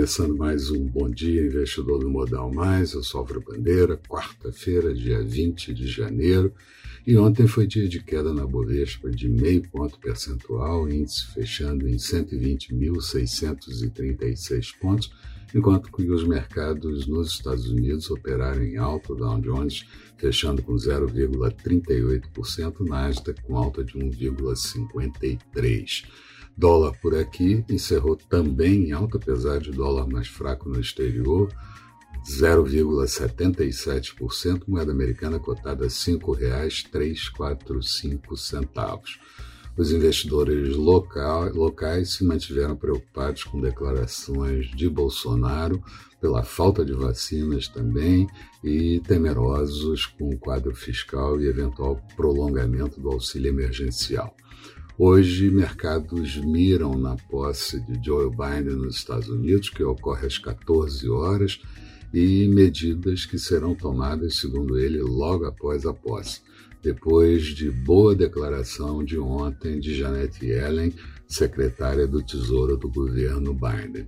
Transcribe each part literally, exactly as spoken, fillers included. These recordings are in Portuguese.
Começando mais um Bom Dia Investidor do Modal Mais, eu sou Álvaro Bandeira, quarta-feira, dia vinte de janeiro, e ontem foi dia de queda na Bovespa de meio ponto percentual, índice fechando em cento e vinte mil seiscentos e trinta e seis pontos, enquanto que os mercados nos Estados Unidos operaram em alta, o Dow Jones fechando com zero vírgula trinta e oito por cento, Nasdaq com alta de um vírgula cinquenta e três por cento. Dólar por aqui encerrou também em alta, apesar de dólar mais fraco no exterior, zero vírgula setenta e sete por cento, moeda americana cotada a cinco reais trezentos e quarenta e cinco centavos. Os investidores local, locais se mantiveram preocupados com declarações de Bolsonaro pela falta de vacinas também e temerosos com o quadro fiscal e eventual prolongamento do auxílio emergencial. Hoje, mercados miram na posse de Joe Biden nos Estados Unidos, que ocorre às quatorze horas, e medidas que serão tomadas, segundo ele, logo após a posse, depois de boa declaração de ontem de Janet Yellen, secretária do Tesouro do governo Biden.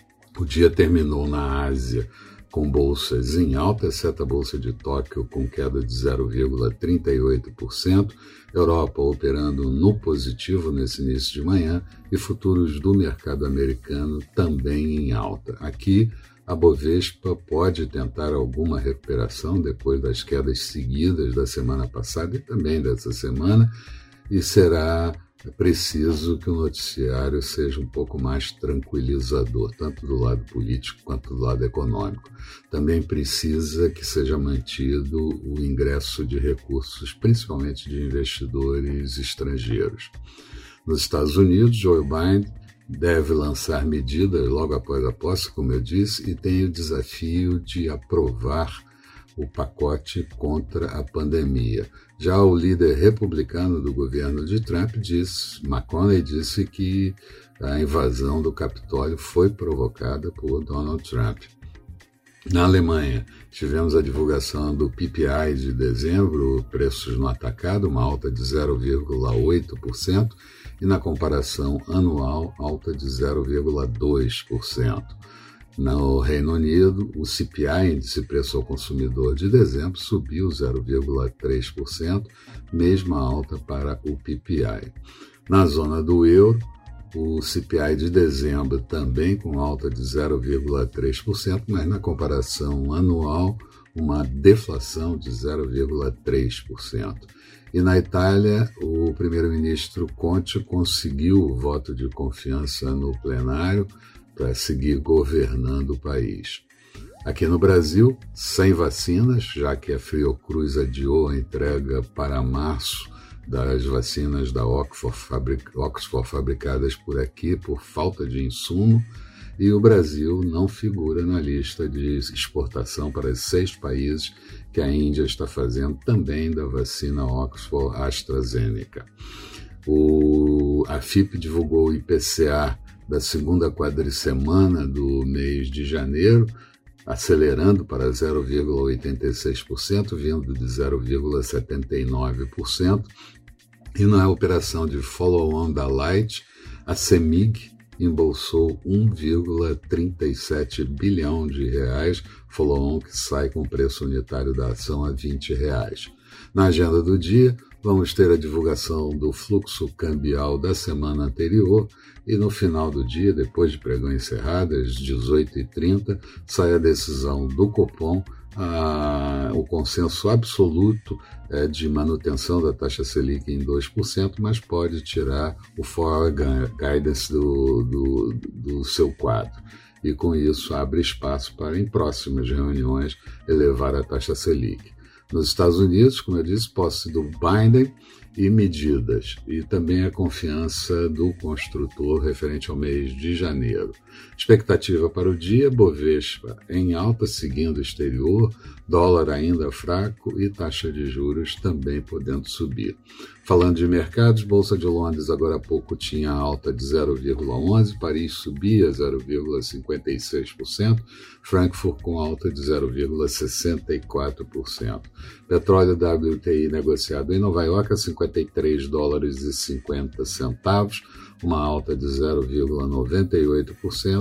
O dia terminou na Ásia com bolsas em alta, exceto a Bolsa de Tóquio com queda de zero vírgula trinta e oito por cento, Europa operando no positivo nesse início de manhã e futuros do mercado americano também em alta. Aqui, a Bovespa pode tentar alguma recuperação depois das quedas seguidas da semana passada e também dessa semana, e será preciso que o noticiário seja um pouco mais tranquilizador, tanto do lado político quanto do lado econômico. Também precisa que seja mantido o ingresso de recursos, principalmente de investidores estrangeiros. Nos Estados Unidos, Joe Biden deve lançar medidas logo após a posse, como eu disse, e tem o desafio de aprovar o pacote contra a pandemia. Já o líder republicano do governo de Trump, disse, McConnell, disse que a invasão do Capitólio foi provocada por Donald Trump. Na Alemanha, tivemos a divulgação do P P I de dezembro, preços no atacado, uma alta de zero vírgula oito por cento, e na comparação anual, alta de zero vírgula dois por cento. No Reino Unido, o C P I, Índice de Preço ao Consumidor de dezembro, subiu zero vírgula três por cento, mesma alta para o P P I. Na zona do euro, o C P I de dezembro também com alta de zero vírgula três por cento, mas na comparação anual, uma deflação de zero vírgula três por cento. E na Itália, o primeiro-ministro Conte conseguiu o voto de confiança no plenário para seguir governando o país. Aqui no Brasil, sem vacinas, já que a Fiocruz adiou a entrega para março das vacinas da Oxford, fabric... Oxford fabricadas por aqui por falta de insumo, e o Brasil não figura na lista de exportação para os seis países que a Índia está fazendo também da vacina Oxford AstraZeneca. O... A F I P divulgou o I P C A da segunda quadricemana do mês de janeiro, acelerando para zero vírgula oitenta e seis por cento, vindo de zero vírgula setenta e nove por cento. E na operação de follow-on da Light, a CEMIG embolsou um vírgula trinta e sete bilhão de reais, follow-on que sai com o preço unitário da ação a vinte reais. Na agenda do dia, vamos ter a divulgação do fluxo cambial da semana anterior e no final do dia, depois de pregão encerrado, às dezoito e trinta, sai a decisão do Copom, a, o consenso absoluto é de manutenção da taxa Selic em dois por cento, mas pode tirar o forward guidance do, do, do seu quadro. E com isso abre espaço para, em próximas reuniões, elevar a taxa Selic. Nos Estados Unidos, como eu disse, posse do Biden e medidas, e também a confiança do construtor referente ao mês de janeiro. Expectativa para o dia, Bovespa em alta, seguindo o exterior, dólar ainda fraco e taxa de juros também podendo subir. Falando de mercados, Bolsa de Londres agora há pouco tinha alta de zero vírgula onze por cento, Paris subia zero vírgula cinquenta e seis por cento, Frankfurt com alta de zero vírgula sessenta e quatro por cento. Petróleo W T I negociado em Nova York a cinquenta e três dólares e cinquenta centavos, uma alta de zero vírgula noventa e oito por cento,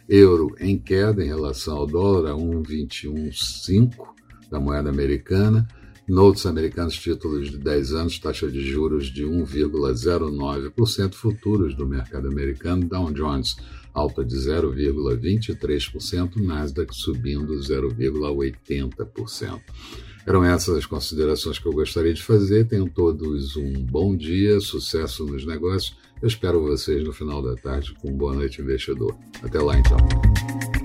Euro em queda em relação ao dólar a um vírgula vinte e um cinco da moeda americana. Notes americanos, títulos de dez anos, taxa de juros de um vírgula zero nove por cento, futuros do mercado americano. Dow Jones alta de zero vírgula vinte e três por cento, Nasdaq subindo zero vírgula oitenta por cento. Eram essas as considerações que eu gostaria de fazer. Tenham todos um bom dia, sucesso nos negócios. Eu espero vocês no final da tarde com Boa Noite Investidor. Até lá, então.